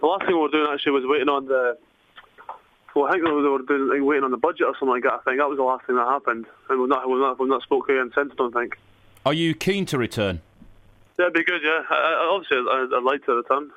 The last thing we were doing actually was waiting on the. Well, I think we were doing, waiting on the budget or something like that. I think that was the last thing that happened, and we've not spoke again since. I don't think. Are you keen to return? Yeah, it'd be good. Yeah, obviously I'd like to return.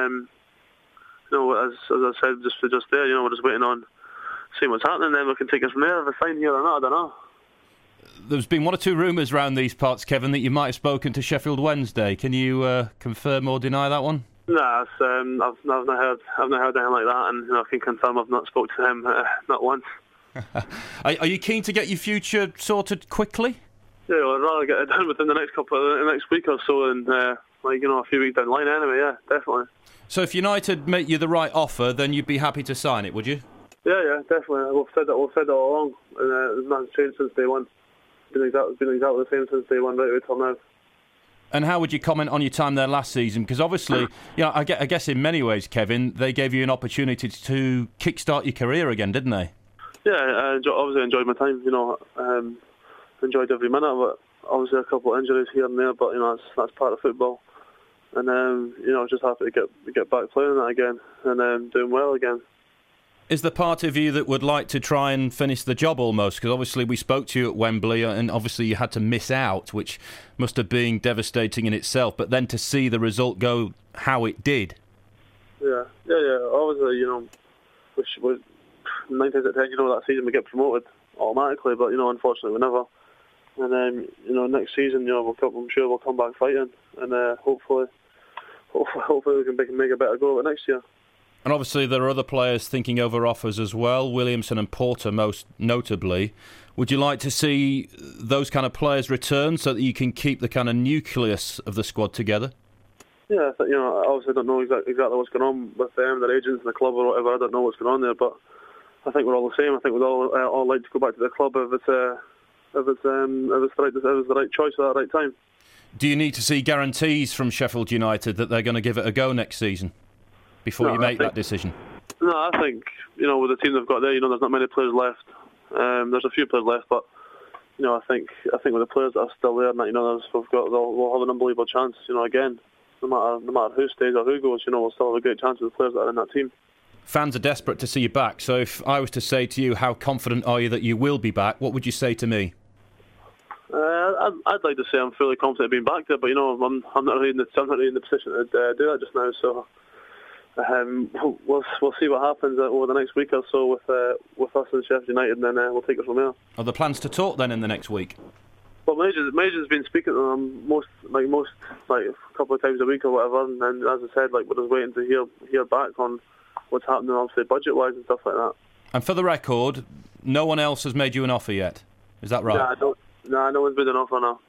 As I said just there, we're just waiting on seeing what's happening. Then we can take it from there. If it's fine here or not, I don't know. There's been one or two rumours around these parts, Kevin, that you might have spoken to Sheffield Wednesday. Can you confirm or deny that one? Nah, I've not heard anything like that, and I can confirm I've not spoken to him not once. Are you keen to get your future sorted quickly? Yeah, I'd rather get it done within the next week or so, and a few weeks down the line. Anyway, yeah, definitely. So if United make you the right offer, then you'd be happy to sign it, would you? Yeah, definitely. We've said that all along, and nothing's changed since day one. Been exactly the same since day one, right away till now. And how would you comment on your time there last season? Because obviously, I guess in many ways, Kevin, they gave you an opportunity to kickstart your career again, didn't they? Yeah, I obviously enjoyed my time. Enjoyed every minute of it. Obviously, a couple of injuries here and there, but that's part of football. And just happy to get back playing that again and doing well again. Is there part of you that would like to try and finish the job almost? Because obviously we spoke to you at Wembley and obviously you had to miss out, which must have been devastating in itself. But then to see the result go how it did. Yeah. Obviously, we 9 times out of 10, that season we get promoted automatically. But, unfortunately we never. And then, next season, I'm sure we'll come back fighting. And hopefully we can make a better go of it next year. And obviously there are other players thinking over offers as well, Williamson and Porter most notably. Would you like to see those kind of players return so that you can keep the kind of nucleus of the squad together? Yeah, I obviously don't know exactly what's going on with them, their agents and the club or whatever. I don't know what's going on there, but I think we're all the same. I think we'd all like to go back to the club if it's the right choice at the right time. Do you need to see guarantees from Sheffield United that they're going to give it a go next season before you make that decision? No, I think with the team they've got there, there's not many players left. There's a few players left, but I think with the players that are still there, and we'll have an unbelievable chance. Again, no matter who stays or who goes, we'll still have a great chance with the players that are in that team. Fans are desperate to see you back. So if I was to say to you, how confident are you that you will be back? What would you say to me? I'd like to say I'm fairly confident of being back there, but I'm not really in the position to do that just now. So we'll see what happens over the next week or so with us and Sheffield United, and then we'll take it from there. Are there plans to talk then in the next week? Well, Major's been speaking to them most a couple of times a week or whatever, and then as I said, we're just waiting to hear back on what's happening, obviously budget-wise and stuff like that. And for the record, no one else has made you an offer yet. Is that right? No one's made an offer now.